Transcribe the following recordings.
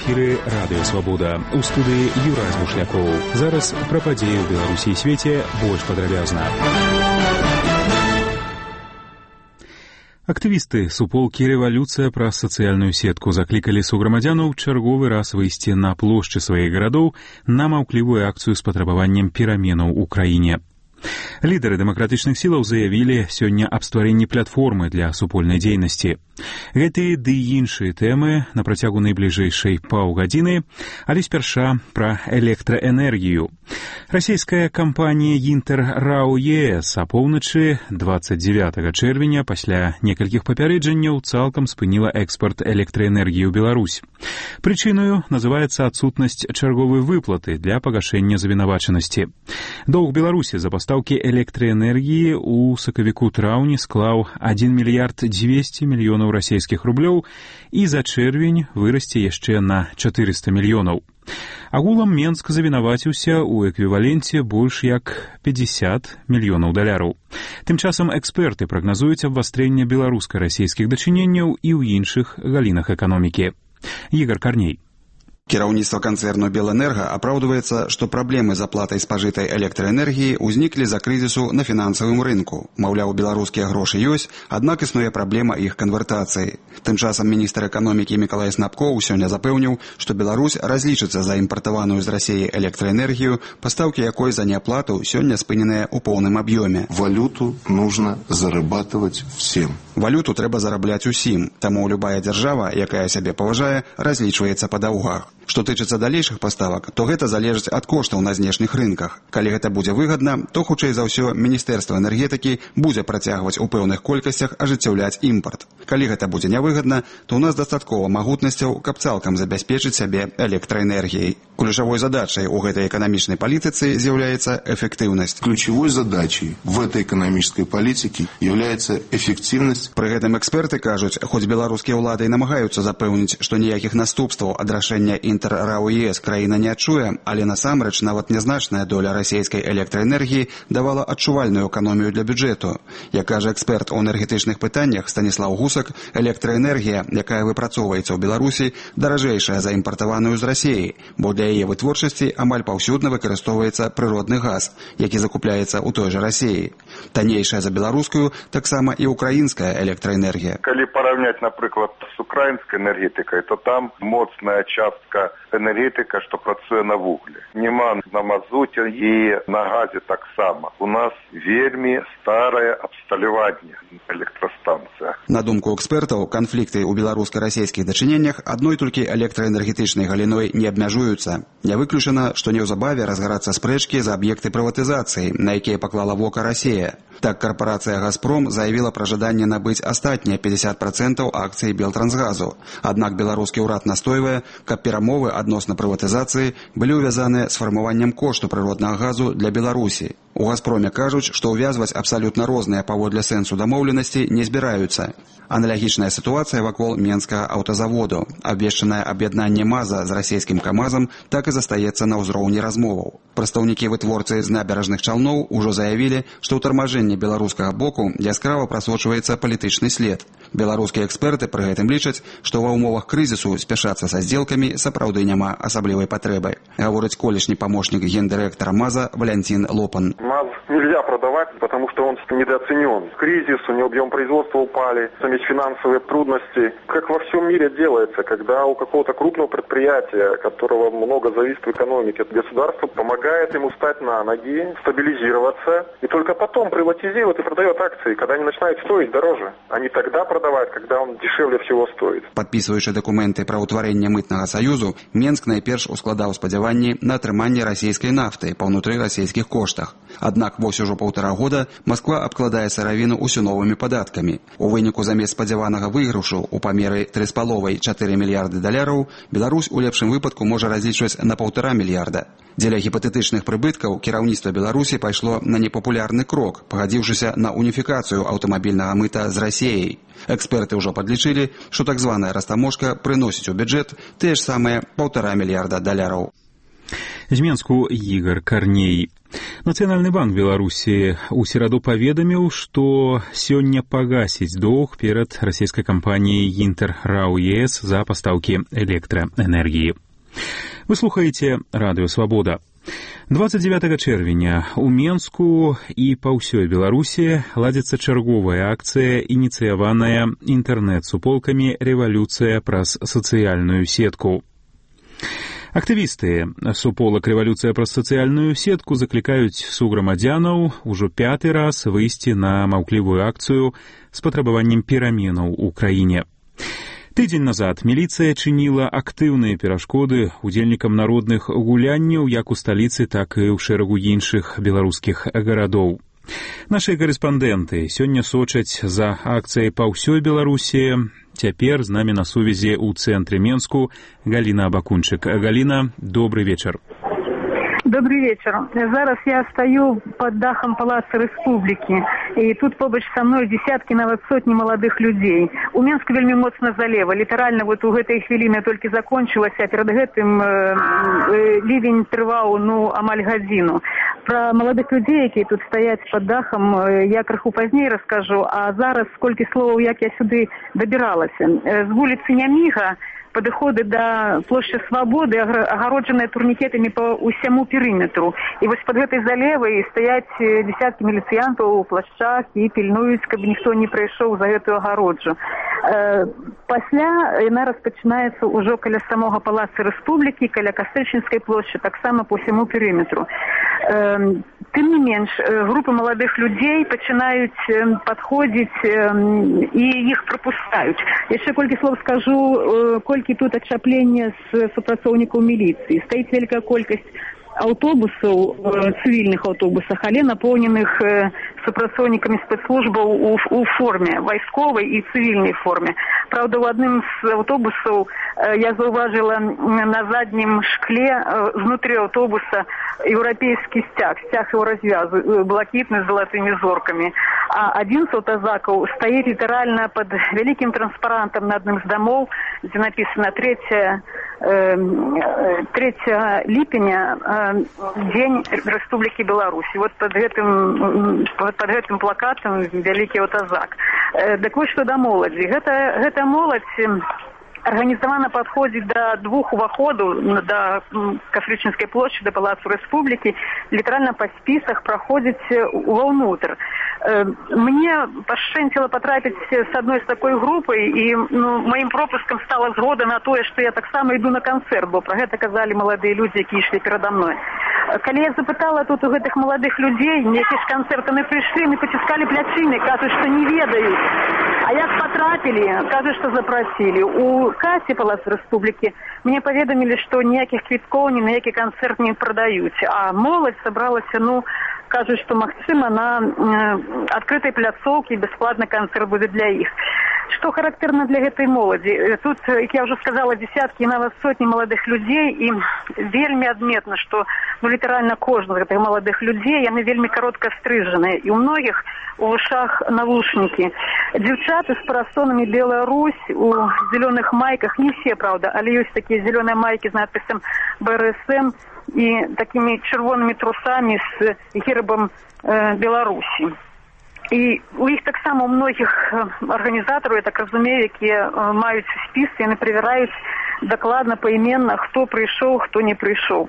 эфіры Радыё Свабода. У студыі Юрай Бушлякоў. Зараз пра падзеі ў Беларусі і свеце больш падрабязна. Актывісты суполкі «Рэвалюцыя» праз сацыяльную сетку заклікалі суграмадзянаў чарговы раз выйсці на плошчы сваіх гарадоў на маўклівую акцыю з патрабаваннем пераменаў у краіне. Лідары дэмакратычных сілаў заявілі сёння аб стварэнні платформы для супольнай дзейнасці. Гэтыя ды іншыя тэмы на працягу найбліжэйшай паўгадзіны, але спярша пра электраэнергію. Расійская кампанія «Інтэр-РАО ЕС» апоўначы 29 чэрвеня пасля некалькіх папярэджанняў цалкам спыніла экспарт электраэнергіі ў Беларусь. Прычынаю называецца адсутнасць чарговай выплаты для пагашэння завінавачанасці. Доўг Беларусі за пастаўкі электраэнергіі ў сакавіку-траўні склаў 1 мільярд 200 мільёнаў расійскіх рублёў і за чэрвень вырасце яшчэ на 400 мільёнаў. Агулам Менск завінаваціўся ў эквіваленце больш як 50 мільёнаў даляраў. Тым часам эксперты прагназуюць абвастрэнне беларуска-расійскіх дачыненняў і ў іншых галінах эканомікі. Ігор Карней. Кіраўніцтва канцэрну «Белэнерга» апраўдваецца, што праблемы з аплатай спажытай электраэнергіі ўзніклі з-за крызісу на фінансавым рынку. Маўляў, беларускія грошы ёсць, аднак існуе праблема іх канвертацыі. Тым часам міністр эканомікі Мікалай Снапкоў сёння запэўніў, што Беларусь разлічыцца за імпартаваную з Расіі электраэнергію, пастаўкі якой за неаплату сёння спыненыя ў поўным аб'ёме. Валюту нужно зарабатывать всем. Валюту трэба зарабляць усім, таму любая дзяржава, якая сябе паважае, разлічваецца па даўгах. Што тычыцца далейшых паставак, то гэта залежыць ад коштаў на знешніх рынках. Калі гэта будзе выгадна, то хутчэй за ўсё Міністэрства энергетыкі будзе працягваць у пэўных колькасцях ажыццяўляць імпарт. Калі гэта будзе нявыгадна, то ў нас дастаткова магутнасцяў, каб цалкам забяспечыць сябе электраэнергіяй. Ключавой задачай у гэтай эканамічнай палітыцы з'яўляецца эффектыўнасць. Ключевой задачей в этой экономической политике является эффективность. Пры гэтым эксперты кажуць, хоць беларускія ўлады і намагаюцца запэўніць, што ніякіх наступстваў ад рашэння «Інтэр-РАО ЕС» краіна не адчуе, але насамрэч нават нязначная доля расійскай электраэнергіі давала адчувальную эканомію для бюджэту. Як кажа эксперт у энергетычных пытаннях Станіслав Гусак, электраэнергія, якая выпрацоўваецца ў Беларусі, даражэйшая за імпартаваную з Расіі, бо для яе вытворчасці амаль паўсюдна выкарыстоўваецца прыродны газ, які закупляецца ў той жа Расіі. Таннейшая за беларускую таксама і украінская электраэнергія. Калі параўняць, напрыклад, з украінскай энергетыкай, то там моцная частка энергетика, што працуе на вугле. Нема на мазуце і на газе таксама. У нас вельмі старае абсталяванне электрастанцыях. На думку экспертаў, канфлікты ў беларуска-расійскіх дачыненнях адной толькі электраэнергетычнай галіной не абмяжуюцца. Не выключана, што неўзабаве разгарацца спрэчкі за аб'екты прыватызацыі, на якія паклала вока Расія. Так, карпорацыя «Газпром» заявіла пра жаданне набыць астатнія 50% акцый Белтрансгазу. Аднак беларускі ўрад настойвае, каб перамовы адносна прыватызацыі былі ўвязаныя з фармаваннем кошту прыроднага газу для Беларусі. У «Газпроме» кажуць, што ўвязваць абсалютна розныя паводле сэнсу дамоўленасці не збіраюцца. Аналагічная сітуацыя вакол Менскага аўтазаводу. Абвешчанае аб'яднанне МАЗа з расійскім КамАЗам так і застаецца на ўзроўні размоваў. Прадстаўнікі вытворцы з набярэжных чалноў ужо заявілі, што ў тармажэнні беларускага боку яскрава прасочваецца палітычны след. Беларускія эксперты пры гэтым лічаць, што ва ўмовах крызісу спяшацца са здзелкамі сапраўды няма асаблівай патрэбы. Гаворыць колішні памочнік гендырэктара МАЗа Валянцін Лопан. МАЗ нельзя продавать, потому что он недооценен. Кризис, у него объем производства упали, там есть финансовые трудности. Как во всем мире делается, когда у какого-то крупного предприятия, которого много зависит в экономике, государство помогает ему встать на ноги, стабилизироваться, и только потом приватизирует и продает акции, когда они начинают стоить дороже. Они тогда продавают, когда он дешевле всего стоит. Падпісваючы дакументы пра ўтварэнне мытнага саюзу, Менск найперш ускладаў спадзяванні на атрыманне расійскай нафты па ўнутры расійскіх коштах. Аднак вось ужо 1,5 года Масква абкладае сыравіну ўсё новымі падаткамі. У выніку замест спадзяванага выйгрышу ў памеры 3,5–4 мільярды даляраў Беларусь у лепшым выпадку можа разлічваць на 1,5 мільярда. Дзеля гіпатэтычных прыбыткаў кіраўніцтва Беларусі пайшло на непапулярны крок, пагадзіўшыся на уніфікацыю аўтамабільнага мыта з Расіяй. Эксперты ўжо падлічылі, што так званая растаможка прыносіць у бюджэт тыя ж самыя 1,5 мільярда даляраў. З Менску Ігор Карней. Нацыянальны банк Беларусі ў сераду паведаміў, што сёння пагасіць доўг перад расійскай кампаніяй «Інтэр-РАО ЕС» за пастаўкі электраэнергіі. Вы слухаеце Радыё Свабода. 29 чэрвеня ў Менску і па ўсёй Беларусі ладзіцца чарговая акцыя, ініцыяваная інтэрнэт-суполкамі «Рэвалюцыя праз сацыяльную сетку». Актывісты суполак «Рэвалюцыя праз сацыяльную сетку» заклікаюць суграмадзянаў ужо 5-й раз выйсці на маўклівую акцыю з патрабаваннем пераменаў у краіне. Тыдзень назад міліцыя чыніла актыўныя перашкоды удзельнікам народных гулянняў як у сталіцы, так і ў шэрагу іншых беларускіх гарадоў. Нашы карэспандэнты сёння сочаць за акцыяй па ўсёй Беларусі. Цяпер з намі на сувязі ў цэнтры Менску Галіна Абакунчык. Галіна, добрый вечар. Добрый вечер. Зараз я стою под дахом Палаца Рэспублікі, і тут побач са мной десяткі, нават сотні маладых людзей. У Менску вельмі моцна залева. Літаральна вот у гэтай хвіліны толькі закончылася, а перад гэтым ливень трываў амаль гадзіну. Пра маладых людзей, якія тут стаяць под дахом, я крыху пазней раскажу, а зараз колькі словаў, як я сюды дабіралася. З вуліцы Няміга падыходы да плошчы Свабоды агароджаныя турнікетамі па ўсяму перыметру. І вось пад гэтай залевай стаяць десяткі міліцыянтаў у плашчах і пільнуюць, каб ніхто не прайшоў за гэтую агароджу. Пасля яна распачынаецца ўжо каля самога Палаца Рэспублікі, каля Кастрычніцкай плошчы, таксама па ўсяму перыметру. Тым не менш, групы маладых людзей пачынаюць падходзіць і іх прапускаюць. Яшчэ колькі слоў скажу, колькі тут адчаплення з супрацоўнікаў міліцыі. Стаіць вялікая колькасць аўтобусаў, цывільных аўтобусах, але напоўненых супрацоўнікамі спецслужбаў у форме, вайсковай і цывільнай форме. Праўда, у адным з аўтобусаў я заўважыла на заднім шкле знутры аўтобуса еўрапейскі сцяг его развязу, блакітны з залатымі зоркамі. А адзін з аўтазакаў стаіць літаральна пад вялікім транспарантам на адным з дамоў, дзе напісана 3 ліпеня, Дзень Рэспублікі Беларусь. Вот под гэтым плакатам вялікі аўтазак. Дык вось што да моладзі. Гэта моладзь арганізавана падходзіць да двух уваходаў, да Кастрычніцкай плошчы, да Палацу Рэспублікі, літаральна па спісах праходзіць уваўнутр. Мне пашчэнціла патрапіць з адной з такой групай, і маім пропускам стала згода на тое, што я таксама іду на канцэрт, бо пра гэта казалі маладыя людзі, якія ішлі перада мной. Калі я запытала тут у гэтых маладых людзей, які ж канцэрты не прыйшлі, мы паціскалі плячыны, кажуць, што не ведаюць. А як патрапілі, кажуць, што запрасілі. У касе Палаца Рэспублікі мне паведамілі, што ніякіх квіткоў, ні на які канцэрт не прадаюць. А моладзь сабралася, кажуць, што магчыма на адкрытай пляцоўкі бясплатны канцэрт будзе для іх. Што характэрна для гэтай моладзі? Тут, як я ўжо сказала, десяткі, нават сотні маладых людзей, і вельмі адметна, што літаральна кожны з гэтых маладых людзей, яны вельмі каротка стрыжаныя, і ў многіх у вушах навушнікі. Дзяўчаты з парасонамі «Беларусь» у зелёных майках, не все, правда, але ёсць такія зелёныя майкі з надпісам «БРСМ» і такімі чырвонымі трусамі з гербам Беларусі. І у іх таксама у многіх арганізатараў, я так разумею, якія маюць спіс, яны правяраюць дакладна паіменна, хто прыйшоў, хто не прыйшоў.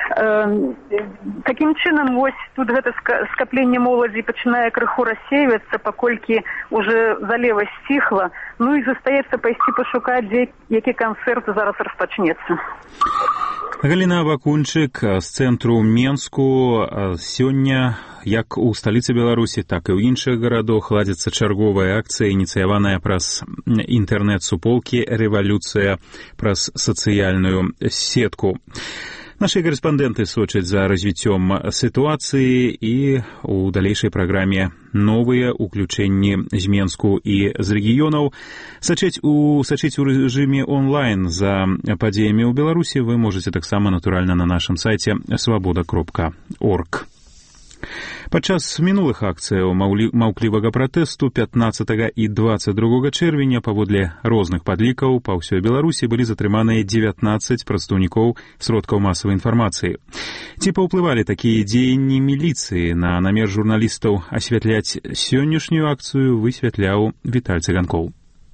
Такім чынам, вось тут гэта скапленне моладзі пачынае крыху рассейвацца, паколькі уже залева сціхла, і застаецца пайсці пашукаць, які канцэрт зараз распачнецца. Галіна Абакунчык з цэнтру Менску. Сёння, як у сталіцы Беларусі, так і ў іншых гарадах ладзіцца чарговая акцыя, ініцыяваная праз інтэрнэт-суполкі «Рэвалюцыя праз сацыяльную сетку». Нашы карэспандэнты сочаць за развіццём сітуацыі і ў далейшай праграме новыя ўключэнні з Менску і з рэгіёнаў. Сачыць у рэжыме онлайн за падзеямі ў Беларусі вы можаце таксама, натуральна, на нашым сайце свабода.орг. Падчас мінулых акцыяў маўклівага пратэсту 15 і 22 чэрвеня паводле розных падлікаў па ўсёй Беларусі былі затрыманыя 19 прадстаўнікоў сродкаў масавай інфармацыі. Ці паўплывалі такія дзеянні міліцыі на намер журналістаў асвятляць сённяшнюю акцыю, высвятляў Віталь Цыганкоў.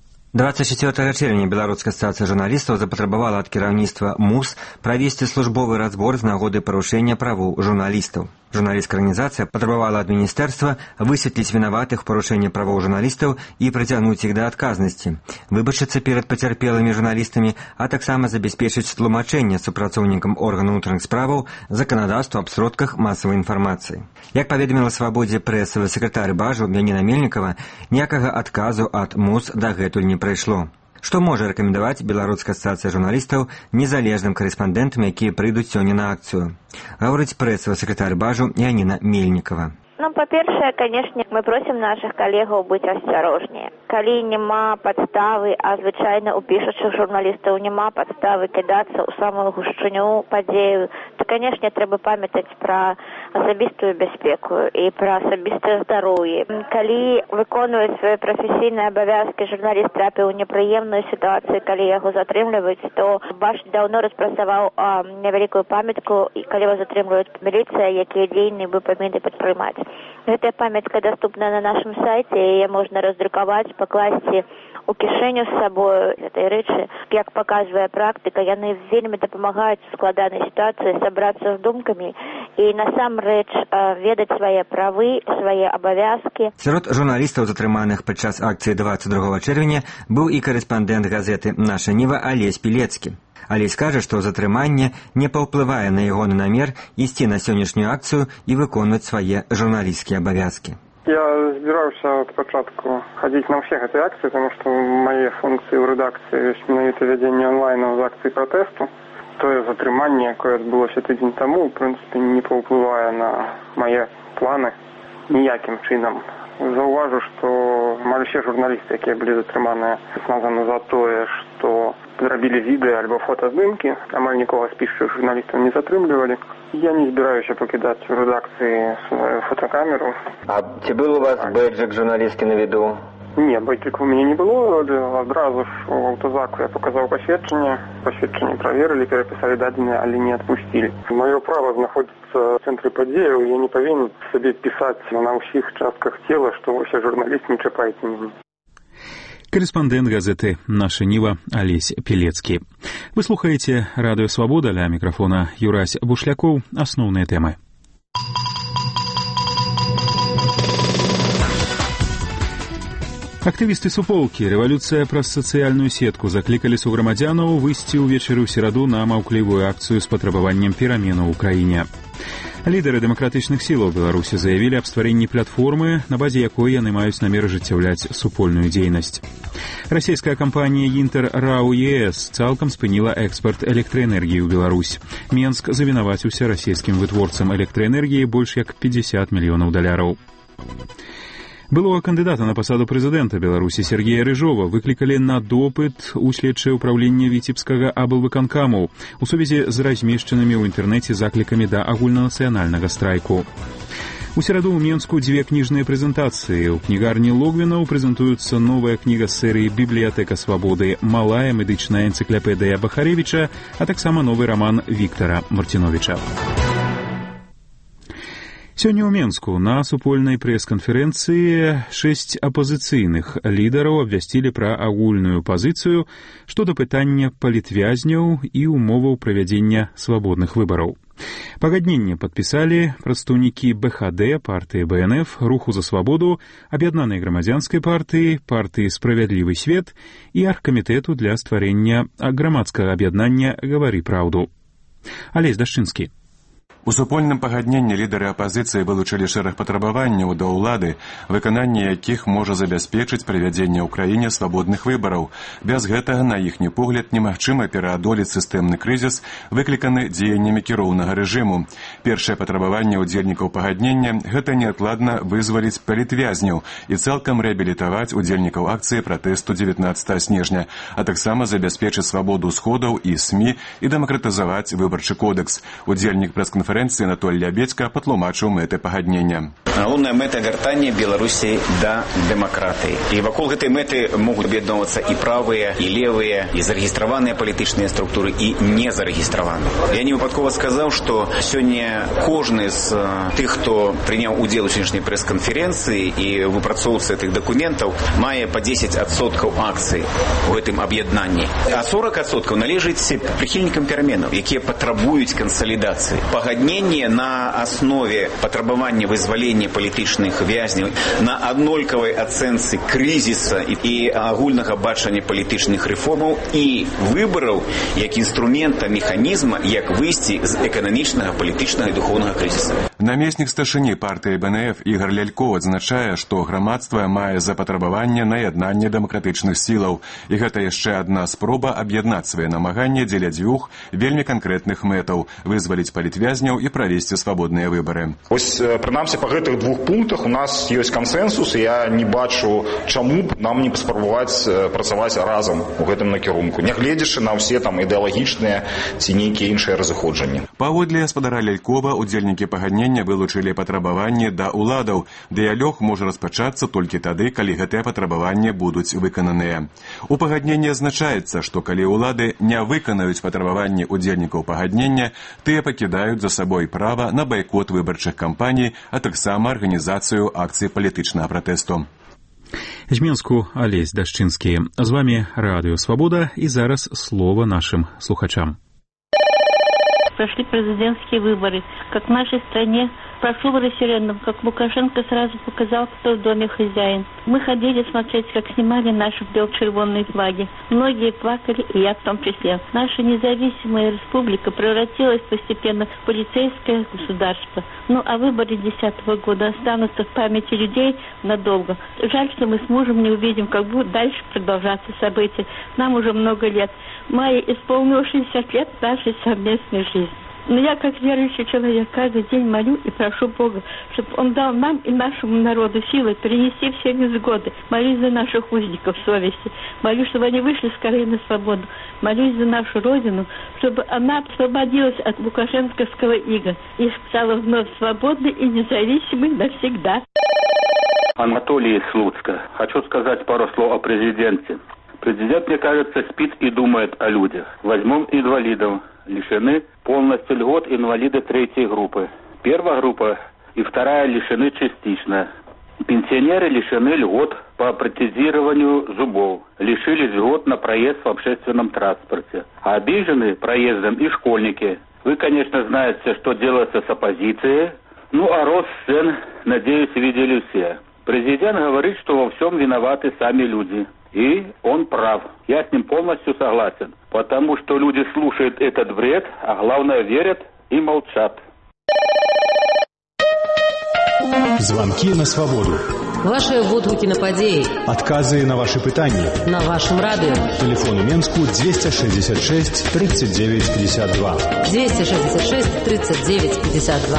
24 чэрвеня Беларуская асацыяцыя журналістаў запатрабавала ад кіраўніцтва МУС правесці службовы разбор з нагоды парушэння правоў журналістаў. Журналісцкая арганізацыя патрабавала ад міністэрства высветліць вінаватых у парушэнні правоў журналістаў і прыцягнуць іх да адказнасці, выбачыцца перад пацярпелымі журналістамі, а таксама забяспечыць тлумачэнне супрацоўнікам органаў унутраных справаў заканадаўства аб сродках масавай інфармацыі. Як паведаміла «Свабодзе» прэсавы сакратар Бажу Яніна Мельнікава, ніякага адказу ад МУС дагэтуль не прыйшло. Што можа рэкамендаваць Беларуская асацыяцыя журналістаў незалежным карэспандэнтам, якія прыйдуць сёння на акцыю? Гаворыць прэсавы сакратар Бажу Яніна Мельнікава. Па-першае, канешне, мы просім нашых калегаў быць асцярожней. Калі няма падставы, а звычайна у пішучых журналістаў няма падставы кідацца ў самую гушчыню падзею, то, канешне, трэба памятаць пра асабістую бяспеку і пра асабістае здароўе. Калі выконваюць свае прафесійныя абавязкі, журналіст трапіў у непрыемную сітуацыю, калі яго затрымліваюць, то Баш даўно распрацаваў невялікую памятку, і калі вас затрымліваюць міліцыя, якія дзеянні вы павінны падпрымаць. Гэтая памятка даступна на нашым сайце, яе можна раздрукаваць, пакласці у кішэню з сабою гэтай рэчы. Як паказвае практыка, яны вельмі дапамагаюць у складанай сітуацыі сабрацца з думкамі і насамрэч ведаць свае правы, свае абавязкі. Сярод журналістаў, затрыманых падчас акцыі 22 чэрвеня, быў і карэспандэнт газеты «Наша Ніва» Алесь Пілецкі. Алесь кажа, што затрыманне не паўплывае на ягоны намер ісці на сённяшнюю акцыю і выконваць свае журналісцкія абавязкі. Я збіраўся ад пачатку хадзіць на ўсе гэтыя акцыі, таму што мае функцыі ў рэдакцыі ёсць менавіта вядзенне онлайну з акцыі пратэсту. Тое затрыманне, якое адбылося тыдзень таму, у прынцыпе, не паўплывае на мае планы ніякім чынам. Заўважу, што амаль усе журналісты, якія былі затрыманыя, названы за тое, што зрабілі відэа альбо фотаздымкі, амаль нікога з пішучых журналістаў не затрымлівалі. Я не збіраюся пакідаць у рэдакцыі сваю фотокамеру. А ці быў у вас бэджык журналісткі на віду? Не, бэджыка у мяне не было, адразу ж у аўтазаку я паказаў пасведчанне праверылі, перапісалі дадзеныя, але не адпусцілі. Маё права знаходзіцца ў цэнтры падзеяў, я не павінен сабе пісаць на ўсіх частках цела, што ўсе журналіст не чапайце мяне. Карэспандэнт газеты «Наша Ніва» Алесь Пілецкі. Вы слухаеце радыё «Свабода», ля мікрафона Юрась Бушлякоў. Асноўныя тэмы. Актывісты суполкі «Рэвалюцыя праз сацыяльную сетку» заклікалі суграмадзянаў выйсці ўвечары ў сераду на маўклівую акцыю з патрабаваннем пераменаў у краіне. Лідары дэмакратычных сілаў Беларусі заявілі аб стварэнні платформы, на базе якой яны маюць намер ажыццяўляць супольную дзейнасць. Расійская кампанія «Інтэр РАО ЕС» цалкам спыніла экспарт электраэнергіі ў Беларусь. Менск завінаваціўся расійскім вытворцам электраэнергіі больш як $50 мільёнаў. Былога кандыдата на пасаду прэзідэнта Беларусі Сергея Рыжова выклікалі на допыт у следчае ўпраўленне Віцебскага аблвыканкаму у сувязі з размешчанымі ў інтэрнэце заклікамі да агульнанацыянальнага страйку. У сераду ў Менску дзве кніжныя прэзентацыі. У кнігарні Логвінаў прэзентуецца новая кніга з серыі «Бібліятэка свабоды», малая медычная энцыклапедыя Бахарэвіча, а таксама новы раман Віктара Мартиновіча. Сёння ў Менску на супольнай прэс-канферэнцыі 6 апазіцыйных лідараў абвясцілі пра агульную пазіцыю што да пытання палітвязняў і умоваў правядзення свабодных выбараў. Пагадненне падпісалі прадстаўнікі БХД, партыі БНФ, Руху за свабоду, Аб'яднанай грамадзянскай партыі, партыі «Справядлівы свет» і аргкамітэту для стварэння грамадскага аб'яднання «Гавары праўду». Алесь Дашчынскі. У супольным пагадненні лідары апазіцыі вылучылі шэраг патрабаванняў да ўлады, выкананне якіх можа забяспечыць правядзенне ў краіне свабодных выбараў. Без гэтага, на іхні погляд, немагчыма пераадолець сістэмны крызіс, выкліканы дзеяннямі кіроўнага рэжыму. Першае патрабаванне ўдзельнікаў пагаднення – гэта неадкладна вызваліць палітвязняў і цалкам рэабілітаваць удзельнікаў акцыі пратэсту 19 снежня, а таксама забяспечыць свабоду сходаў і СМІ і дэмакратызаваць выбарчы кодэкс. Удзельнік прэс-канферэнцыі прэс-канферэнцыі Анатоль Лябедзька патлумачыў мэты пагаднення. Галоўная мэта вяртання Беларусі да дэмакратыі. І вакол гэтай мэты могуць аб'ядноўвацца і правыя, і левыя, і зарэгістраваныя палітычныя структуры, і незарэгістраваныя. Я не выпадкова сказаў, што сёння кожны з тых, хто прыняў удзел у сённяшняй прэс-канферэнцыі і выпрацоўцы гэтых дакументаў, мае па 10% акцый у гэтым аб'яднанні. А 40% належыць прыхільнікам пераменаў, якія патрабуюць кансалідацыі. Пагадненне на аснове патрабавання вызвалення палітычных вязняў, на аднолькавай ацэнцы крызіса і агульнага бачання палітычных рэформаў і выбараў як інструмента механізма, як выйсці з эканамічнага, палітычнага і духоўнага крызіса. Намеснік старшыні партыі БНФ Ігор Ляльков адзначае, што грамадства мае запатрабаванне на яднанне дэмакратычных сілаў, і гэта яшчэ адна спроба аб'яднаць свае намаганні дзеля дзвюх вельмі канкрэтных мэтаў – вызваліць палітвязняў і правесці свабодныя выбары. Ось, прынамсі, па гэтых двух пунктах у нас ёсць кансэнсус, і я не бачу, чаму б нам не паспрабаваць працаваць разам у гэтым накірунку, нягледзячы на ўсе там ідэалагічныя ці нейкія іншыя разыходжанні. Паводле гаспадара Лялькова, удзельнікі пагаднення вылучылі патрабаванні да ўладаў. Дыялог можа распачацца толькі тады, калі гэтыя патрабаванні будуць выкананыя. У пагадненні азначаецца, што калі ўлады не выканаюць патрабаванні удзельнікаў пагаднення, тыя пакідаюць за сабой права на байкот выбарчых кампаній, а таксама арганізацыю акцый палітычнага пратэсту. З Мінску Алесь Дашчынскі. З вами Радио Свобода, и зараз слово нашим слухачам. Прошли президентские выборы. Как в нашей стране прошел референдум, как Лукашенко сразу показал, кто в доме хозяин. Мы ходили смотреть, как снимали наши бело-червонные флаги. Многие плакали, и я в том числе. Наша независимая республика превратилась постепенно в полицейское государство. Ну, а выборы 2010 года останутся в памяти людей надолго. Жаль, что мы с мужем не увидим, как будут дальше продолжаться события. Нам уже много лет. В мае исполнилось 60 лет нашей совместной жизни. Но я, как верующий человек, каждый день молю и прошу Бога, чтобы Он дал нам и нашему народу силы перенести все невзгоды. Молюсь за наших узников совести. Молюсь, чтобы они вышли скорее на свободу. Молюсь за нашу Родину, чтобы она освободилась от лукашенковского ига и стала вновь свободной и независимой навсегда. Анатолий из Слуцка. Хочу сказать пару слов о президенте. Президент, мне кажется, спит и думает о людях. Возьмем инвалидов. Лишены полностью льгот инвалиды третьей группы. Первая группа и вторая лишены частично. Пенсионеры лишены льгот по протезированию зубов. Лишились льгот на проезд в общественном транспорте. А обижены проездом и школьники. Вы, конечно, знаете, что делается с оппозицией. Ну, а рост цен, надеюсь, видели все. Президент говорит, что во всем виноваты сами люди. И он прав. Я с ним полностью согласен. Потому что люди слушают этот бред, а главное верят и молчат. Звонки на свободу. Ваши водгуки на падеи. Отказы на ваши пытания. На вашем радио. Телефон у Менску 266 39 52. 266 39 52.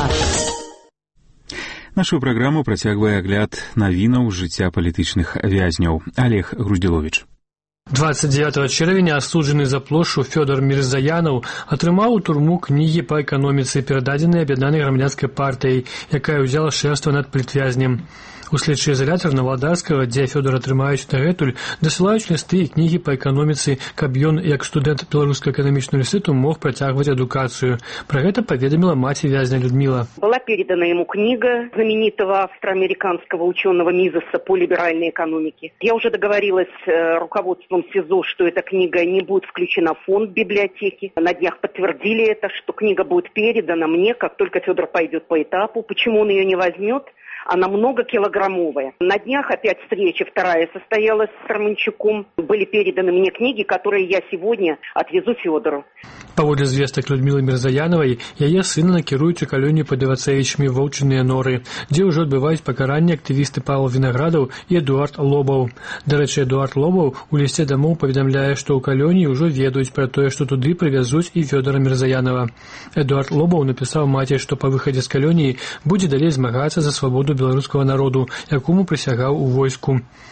Нашу праграму працягвае агляд навінаў жыцця палітычных вязняў. Олег Груздзіловіч. 29 чэрвеня асуджаны за плошчу Фёдор Мірзаянаў атрымаў у турму кнігі па эканоміцы, перададзеныя аб'яднанай грамадзянскай партыяй, якая ўзяла шэрства над палітвязнем. У следчы изолятор Новоладарскага, дзе Фёдора трымаюць дагэтуль, дасылаюць лісты і кнігі па эканоміцы, каб ён, як студэнт Беларускага эканамічнага універсітэту, мог працягваць адукацыю. Пра гэта паведаміла маці вязня Людмила. Была передана ему книга знаменитого австроамериканского ученого Мизеса по либеральной экономике. Я уже договорилась с руководством СИЗО, что эта книга не будет включена в фонд библиотеки. На днях подтвердили это, что книга будет передана мне, как только Фёдор пойдет по этапу. Почему он ее не возьмет? Она многокилограммовая. На днях опять встреча вторая состоялась с Романчуком. Были переданы мне книги, которые я сегодня отвезу Фёдору. Паводле звестак Людмилы Мірзаянавай, яе сына накіруюць у калонію пад Івацевічамі Воўчыныя норы, дзе ўжо адбываюць пакаранне актывісты Павел Вінаградаў і Эдуард Лобаў. Дарэчы, Эдуард Лобаў у лісце дамоў паведамляе, што ў калоніі ўжо ведаюць пра тое, што туды прывязуць і Фёдора Мірзаянава. Эдуард Лобаў напісаў маці, што па выхадзе з калоніі будзе далей змагацца за свабоду беларускага народу, якому прысягаў у войску.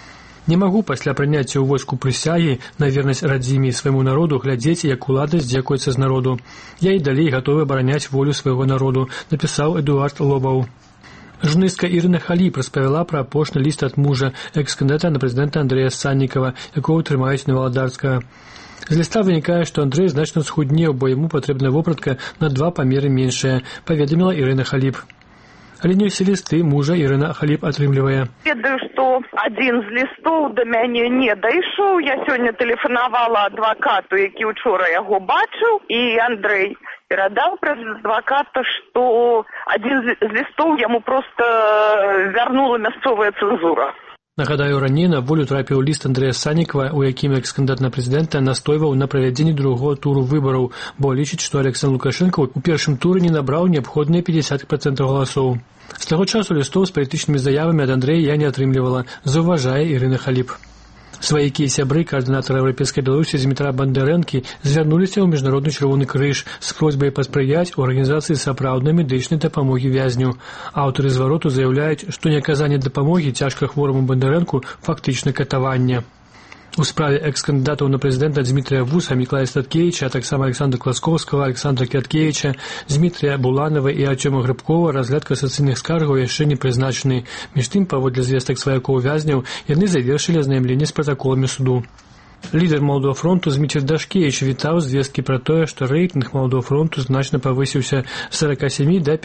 Не магу пасля прыняцця ў войску прысягі на вернасць радзіме і свайму народу глядзець, як улада здзекуецца з народу. Я і далей гатовы абараняць волю свайго народу, напісаў Эдуард Лобаў. Журналістка Ірына Халіп распавяла пра апошні ліст ад мужа, экс-кандыдата на прэзідэнта Андрэя Саннікава, якого трымаюць на Валадарскага. З ліста вынікае, што Андрэй значна схуднеў, бо яму патрэбная вопратка на 2 памеры меншая, паведаміла Ірына Халіп. Але не ўсе лісты мужа Ірына Халіп атрымлівае. Ведаю, што адзін з лістоў да мяне не дайшоў. Я сёння тэлефанавала адвакату, які учора яго бачыў, і Андрэй перадаў праз адваката, што адзін з лістоў яму проста вярнула мясцовая цэнзура. Нагадаю, раней на волю трапіў ліст Андрэя Саннікава, у якім экс-кандыдат на прэзідэнта настойваў на правядзенні другого туру выбараў, бо лічыць, што Александр Лукашенко у першым туры не набраў неабходныя 50% галасоў. З таго часу лістоў з палітычнымі заявамі ад Андрэя я не атрымлівала, заўважае Ірына Халіп. Сваякі і сябры каардынатара Еўрапейскай Беларусі Змітра Бондарэнкі звярнуліся ў Міжнародны чырвоны крыж з просьбай паспрыяць у арганізацыі сапраўднай медычнай дапамогі вязню. Аўтары звароту заяўляюць, што неаказанне дапамогі цяжка хвораму Бондарэнку фактычна катаванне. У справе экс-кандыдатаў на прэзідэнта Дмітрия Вуса, Міклая Статкевіча, а таксама Александра Класкоўскага, Александра Кяткевіча, Дмітрия Буланова і Артёма Грыбкова разгляд касацыйных скаргаў яшчэ не прызначаны. Між тым, паводле звестак сваякоў вязняў, яны завершылі азнаямленне з пратаколамі суду. Лідар Маладога фронту Зміцер Дашкевіч вітаў звесткі пра тое, што рэйтынг Маладога фронту значна павысіўся з 47 да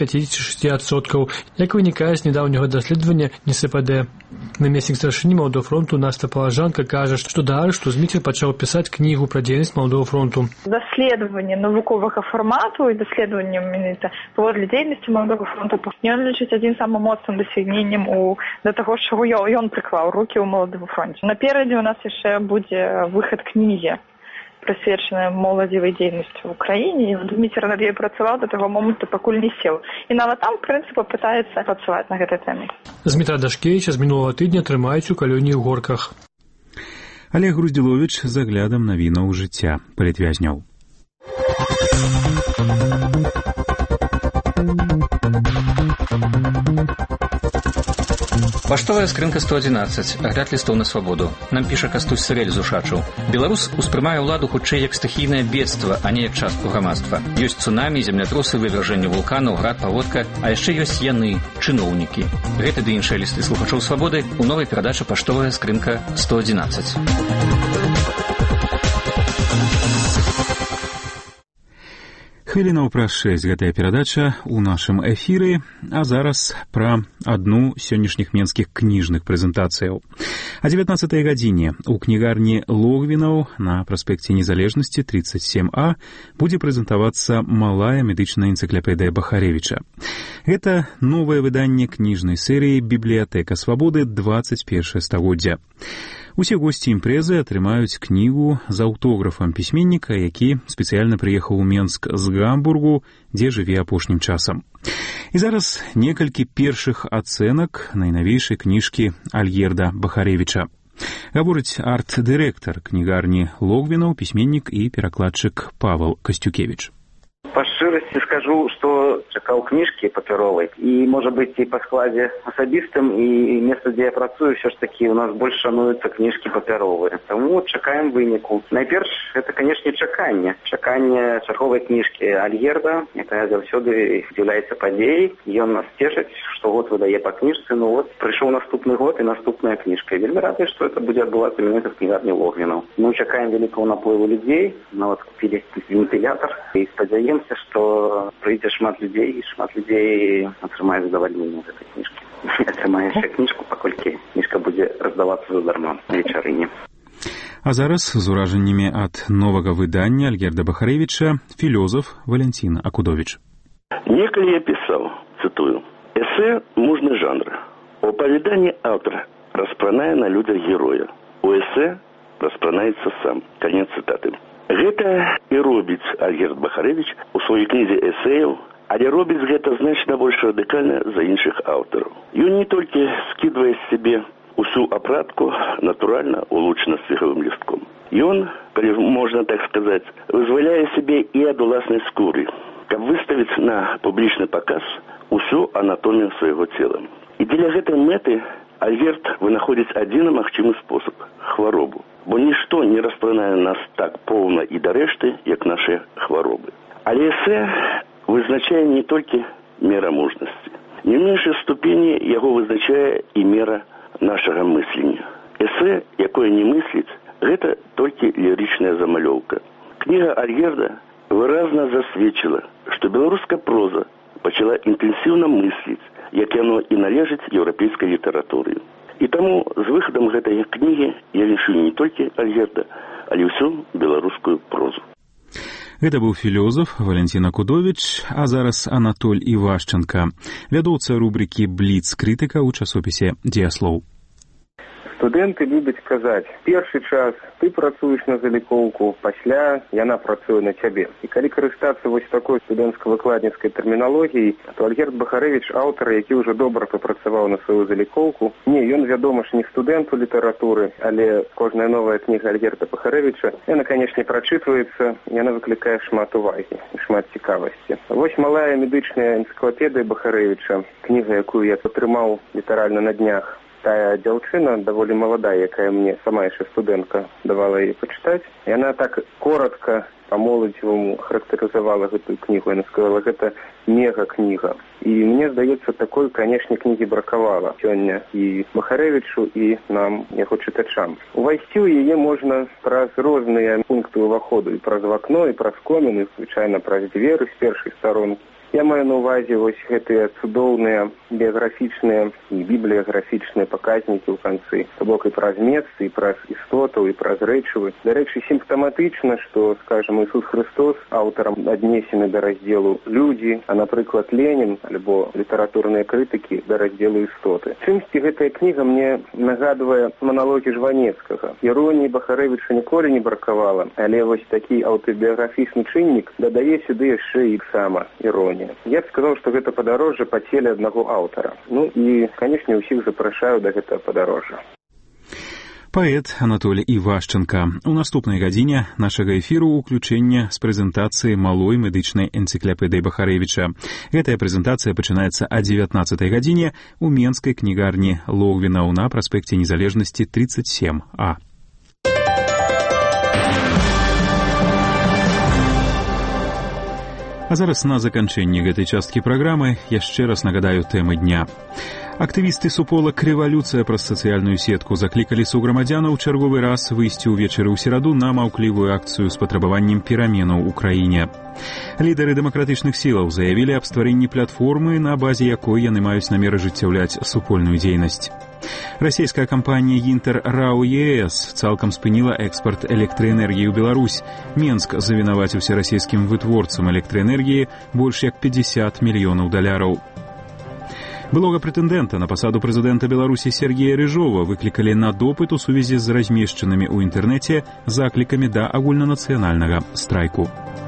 56%, як вынікае з нядаўняга даследавання НСПД. Намеснік старшыні Маладога фронту Наста Палажанка кажа, што да арышту Зміцер пачаў пісаць кнігу пра дзейнасць Маладога фронту. Даследаванне навуковага фармату і даследаванне менавіта паводле дзейнасці Маладога фронту ён лічыць адзін самым моцным дасягненнем да таго, чаго ён прыклаў рукі ў Маладога фронце. Наперадзе у нас яшчэ будзе выхад кнігі, прысвечанай моладзевай дзейнасці ў краіне. Дміцер над ёй працаваў да таго моманту, пакуль не сеў. І нават там, прынцыпа, пытаецца працаваць на гэтай тэме. Змітра Дашкевіча з мінулага тыдня трымаюць у калоніі ў Горках. Олег Груздзіловіч з аглядам навінаў жыцця палітвязняў. Паштовая скрынка 111. Агляд лістоў на свабоду. Нам піша Кастусь Сырэль з Ушачаў. Беларус успрымае ўладу хутчэй як стыхійнае бедства, а не як частку грамадства. Ёсць цунамі, землятрусы, вывяржэнне вулканаў, град, паводка, а яшчэ ёсць яны, чыноўнікі. Гэты ды іншыя лісты слухачоў свабоды ў новай перадачы Паштовая скрынка 111. Хвілінаў праз 6 гэтая перадача ў нашым эфіры, а зараз пра адну з сённяшніх менскіх кніжных прэзентацыяў. О 19 гадзіне ў кнігарні Логвінаў на праспекце Незалежнасці 37А будзе прэзентавацца малая медычная энцыклапедыя Бахаревіча. Гэта новае выданне кніжнай серыі «Бібліятэка свабоды 21 стагоддзя». Усе госці імпрэзы атрымаюць кнігу з аўтографам пісьменніка, які спецыяльна прыехаў у Менск з Гамбургу, дзе жыве апошнім часам. І зараз некалькі першых ацэнак найнавейшай кніжкі Альгерда Бахаревіча. Гаворыць арт-дырэктар кнігарні Логвінаў, пісьменнік і перакладчык Павел Костюкевич. По шчырасці скажу, што чакаў кніжкі папяровай, і, можа быць, і па складзе асабістым, і месца, дзе я працую, ўсё ж такі у нас больш шануюцца кніжкі папяровыя. Таму чакаем выніку. Найперш, гэта, канешне, чаканне чарговай кніжкі Альгерда, якая заўсёды з'яўляецца падзеяй. Ён нас цешыць, штогод выдае па кніжцы. Ну вот, прыйшоў наступны год і наступная кніжка. І вельмі рады, што это будзе адбывацца менавіта в кнігарні Логвінаў. Мы чакаем вялікага наплыву людзей, нават купілі вентылятар, і спадзяемся, што прыйдзе шмат людзей, і шмат людзей атрымае задавальненне з гэтай кніжкі. Атрымае яшчэ кніжку, паколькі кніжка будзе раздавацца задарма на вечарыне. А зараз з уражаннямі ад новага выдання Альгерда Бахаревіча філёзаф Валянцін Акудовіч. Некалі я пісаў, цытую, «Эсэ – мужны жанр. У апавяданні аўтар распранае на людзях героя. У эсэ распранаецца сам». Канец цытаты. Гэта і робіць Альгерд Бахаревіч у сваёй кнізе эсэяў, але робіць гэта значна больш радыкальна за іншых аўтараў. Ён не толькі скідвае з сябе усю апратку, натуральна улучшана сцвігавым лістком. Ён, калі можна так сказаць, вызваляе сябе і ад уласнай скуры, каб выставіць на публічны паказ усю анатомію свайго цела. І дзеля гэтай мэты Альгерд вынаходзіць адзіны магчымы спосаб хваробу, бо нішто не распранае нас так поўна і да рэшты, як нашыя хваробы. Але эсэ вызначае не толькі мера мужнасці. Не в меншай ступені яго вызначае і мера нашага мыслення. Эсэ, якое не мысліць, гэта толькі лірычная замалёўка. Кніга Альгерда выразна засведчыла, што беларуская проза пачала інтэнсіўна мысліць, як яно і належыць еўрапейскай літаратуры. І таму з выхадам гэтай кнігі я лічу не толькі Альгерда, але ўсю беларускую прозу. Гэта быў філёзаф Валентина Кудовіч, а зараз Анатоль Івашченка, вядоўца рубрыкі «Бліц-крытыка» ў часопісе «Дзеяслоў». Студэнты любяць казаць, першы час ты працуеш на залікоўку, пасля яна працуе на цябе. І калі карыстацца вось такой студэнцка-выкладніцкай тэрміналогіяй, то Альгерд Бахарэвіч, аўтар, які ўжо добра папрацаваў на сваю залікоўку, ён, вядома ж, не студэнт у літаратуры, але кожная новая кніга Альгерда Бахарэвіча, яна, канешне, прачытваецца, яна выклікае шмат увагі і шмат цікавасці. Вось малая медычная энцыклапедыя Бахарэвіча, кніга, якую я атрымаў літаральна на днях. Тая дзяўчына, даволі маладая, якая мне сама яшчэ студэнтка давала яе пачытаць, яна так коротка па-моладзеваму характарызавала гэтую кнігу. Яна сказала, гэта мега-кніга. І мне здаецца, такой, канешне, кнігі бракавала сёння і Бахарэвічу, і нам, яго чытачам. Увайсці ў яе можна праз розныя пункты ўваходу, і праз вакно, і праз комін, і, звычайна, праз дзверы з першай старонкі. Я маю на ўвазе вось гэтыя цудоўныя біяграфічныя і бібліяграфічныя паказнікі ў канцы. То бок і праз месцы, і праз істотаў, і праз рэчывы. Дарэчы, сімптаматычна, што, скажам, Ісус Христос аўтарам аднесены да раздзелу «Людзі», а, напрыклад, Ленін, альбо літаратурныя крытыкі да раздзелу «Істоты». Чымсьці гэтая кніга мне нагадвае маналогі Жванецкага. Іроніі Бахарэвіча ніколі не бракавала, але вось такі аўтабіяграфічны чыннік дадае сюды яшчэ і сама іронія. Я б сказаў, што гэта падарожжа па целе аднаго аўтара. І, канешне, ўсіх запрашаю да гэтага падарожжа. Паэт Анатоль Івашченка. У наступнай гадзіне нашага эфіру ўключэнне з прэзентацыі малой медычнай энцыклапедыі Бахарэвіча. Гэтая прэзентацыя пачынаецца о 19 гадзіне ў менскай кнігарні Логвінаў на праспекце Незалежнасці 37А. А зараз на заканчэнне гэтай часткі праграмы яшчэ раз нагадаю тэмы дня. Актывісты суполак «Рэвалюцыя» праз сацыяльную сетку заклікалі суграмадзянаў чарговы раз выйсці ўвечары ў сераду на маўклівую акцыю з патрабаваннем пераменаў у краіне. Лідары дэмакратычных сілаў заявілі аб стварэнні платформы, на базе якой яны маюць намер ажыццяўляць супольную дзейнасць. Расійская кампанія «Інтэр РАО ЕС» цалкам спыніла экспарт электраэнергіі ў Беларусь. Менск завінаваціўся расійскім вытворцам электраэнергіі больш як $50 мільёнаў. Былога прэтэндэнта на пасаду прэзідэнта Беларусі Сергея Рыжова выклікалі на допыт у сувязі з размешчанымі ў інтэрнэце заклікамі да агульнанацыянальнага страйку.